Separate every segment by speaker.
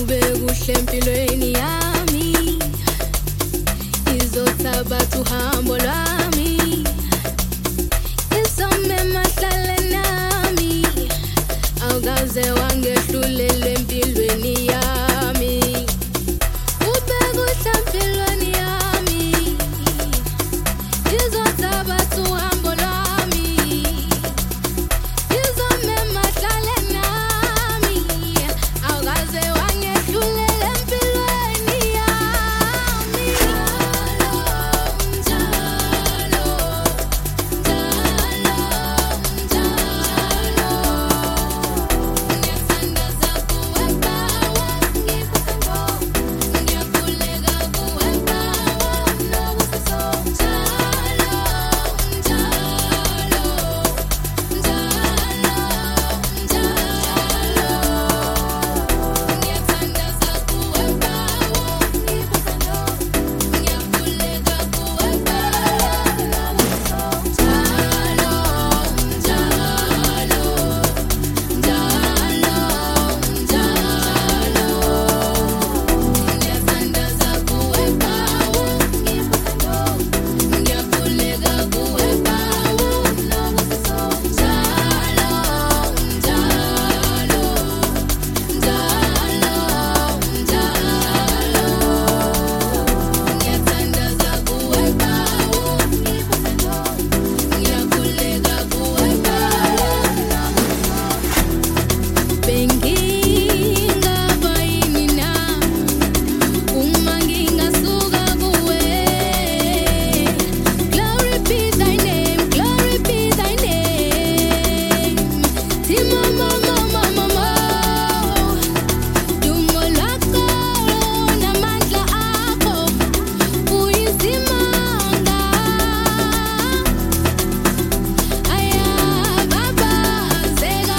Speaker 1: Ube kuhle empilweni yami, izothabatha uhambo lwami, isome mahlale nami, awukaze wangehlulela empilweni yami. Ube kuhle empilweni yami, izothabatha uhambo lwami, isome mahlale nami, awukaze wangehlulela empilweni yami. Njalo, njalo, njalo, ngiyathandaza kuwe Baba, ngikuthando, ngiyakhuleka kuwe Baba, nobusiso. Njalo, njalo, njalo, ngiyathandaza kuwe Baba, ngikuthando, ngiyakhuleka kuwe Baba, nobusiso. Njalo, njalo, njalo, ngiyathandaza kuwe Baba, ngikuthando, ngiyakhuleka kuwe Baba, nobusiso. Njalo, njalo, ngiyathandaza kuwe Baba, ngikuthando, ngiyakhuleka kuwe Baba, bengingaba yini na uma ngingasuka kuwe. Glory be thy name, glory be thy name. Timama mama mama, dumo lwakho namandla akho uyisimanga. Ayababazeka.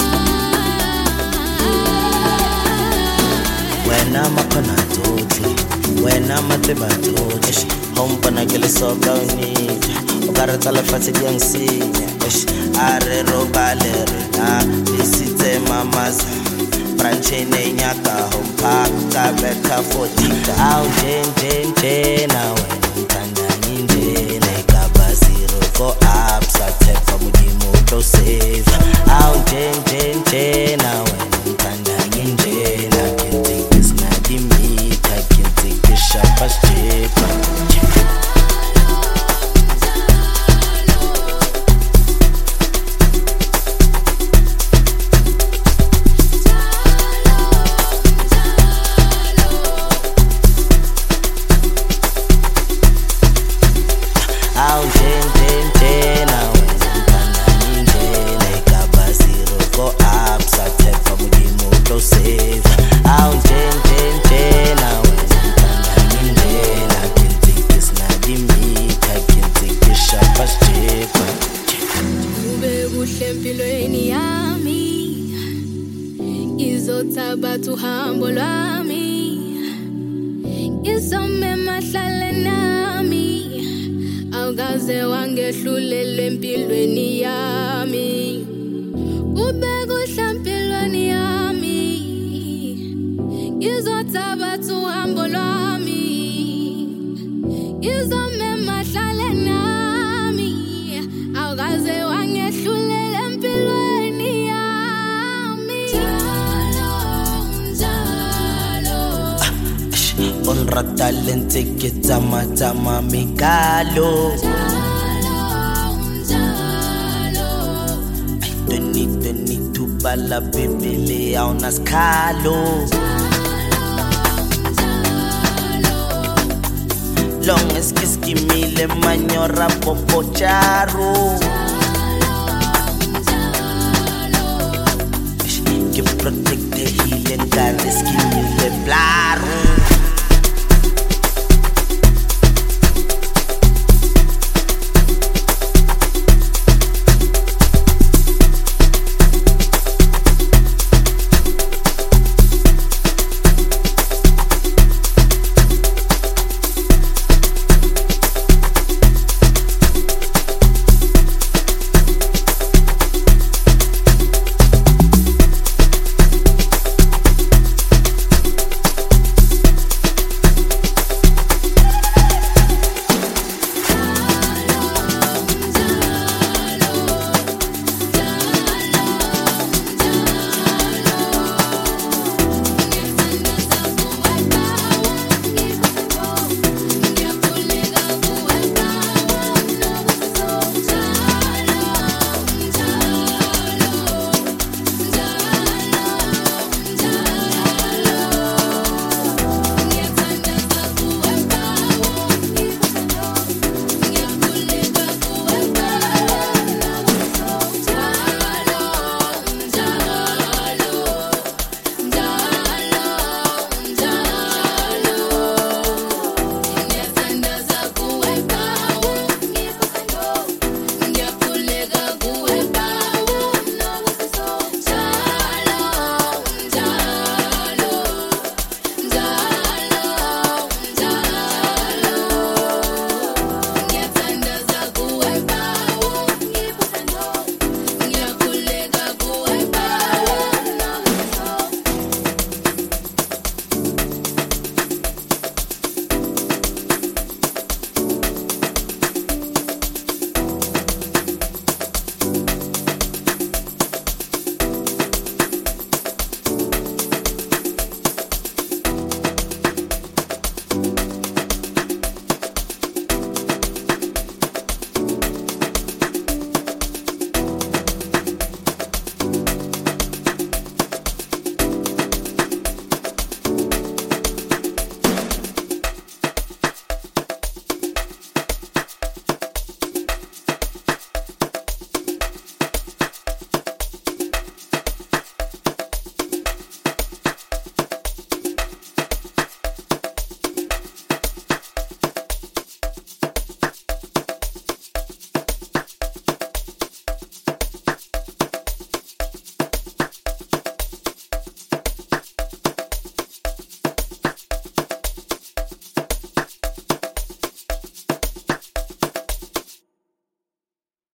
Speaker 2: Wena makhona tsotlhe, wena matseba tsotlhe, hompona ke le soka o nija, o ka re tsa lefatshe di a nsenya. A re robale rena isitse mamaza, branchene nyaka hompa ka betha fotika. Au nje na wena mthandani njena, ikabaziro ko absa thepa modimo o tlo save. Au nje na wena mthandani njena, kenze ke sna dimita, kenze ke shapa shepa. Au nje na wena mthandani njena, ikabaziro ko absa thepa modimo o tlo save. Au nje na wena mthandani njena, kenze ke sna dimita, kenze ke shapa shepa.
Speaker 1: Ube kuhle empilweni yami, izothabatha uhambo lwami, isome mahlale nami, awukaze wangehlulela empilweni yami. Ube kuhle empilweni yami, izothabatha uhambo lwami, isome mahlale nami, awukaze wangehlulela empilweni yami. Njalo,
Speaker 2: Onra talente ke tama mikalo,
Speaker 1: njalo,
Speaker 2: Toni tubala bebele auna skalo. Long as kiskimile manyora popo charo.